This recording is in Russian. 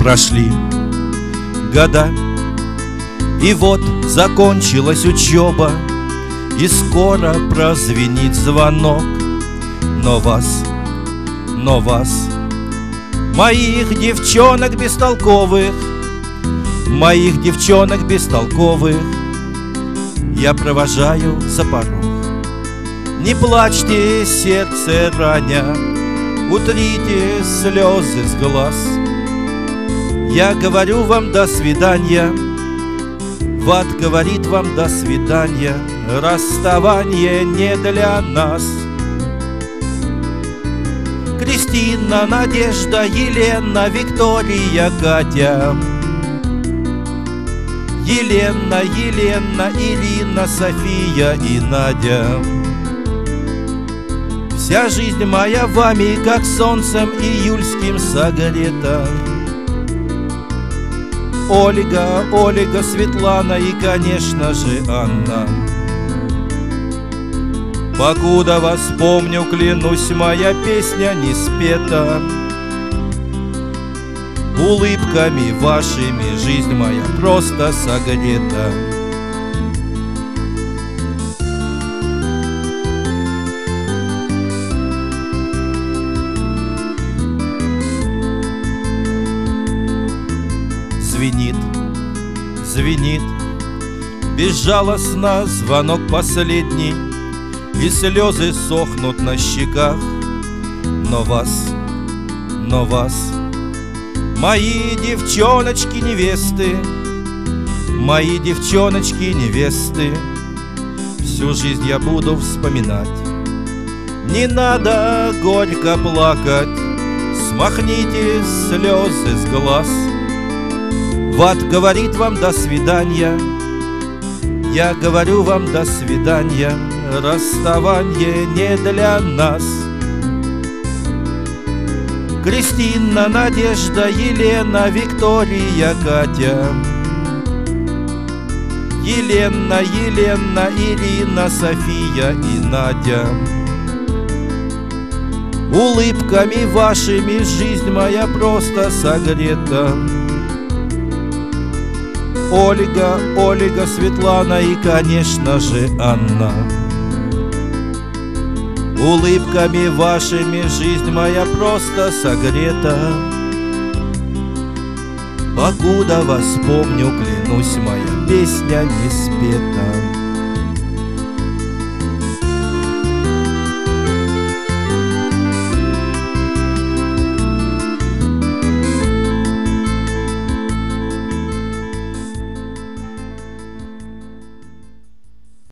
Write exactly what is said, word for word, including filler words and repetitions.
Прошли года, и вот закончилась учеба, и скоро прозвенит звонок. Но вас, но вас, моих девчонок бестолковых, моих девчонок бестолковых, я провожаю за порог. Не плачьте, сердце раня, утрите слезы с глаз. Я говорю вам до свидания, Ват говорит вам до свидания, расставание не для нас. Кристина, Надежда, Елена, Виктория, Катя, Елена, Елена, Ирина, София и Надя. Вся жизнь моя вами, как солнцем июльским согрета. Ольга, Ольга, Светлана и, конечно же, Анна. Покуда вас помню, клянусь, моя песня не спета. Улыбками вашими жизнь моя просто согрета. Звенит, звенит безжалостно звонок последний, и слезы сохнут на щеках. Но вас, но вас, мои девчоночки-невесты, мои девчоночки-невесты, всю жизнь я буду вспоминать. Не надо горько плакать, смахните слезы с глаз. Ват говорит вам до свидания, я говорю вам до свидания, расставание не для нас. Кристина, Надежда, Елена, Виктория, Катя, Елена, Елена, Ирина, София и Надя. Улыбками вашими жизнь моя просто согрета. Ольга, Ольга, Светлана и, конечно же, Анна. Улыбками вашими жизнь моя просто согрета. Покуда вас помню, клянусь, моя песня не спета.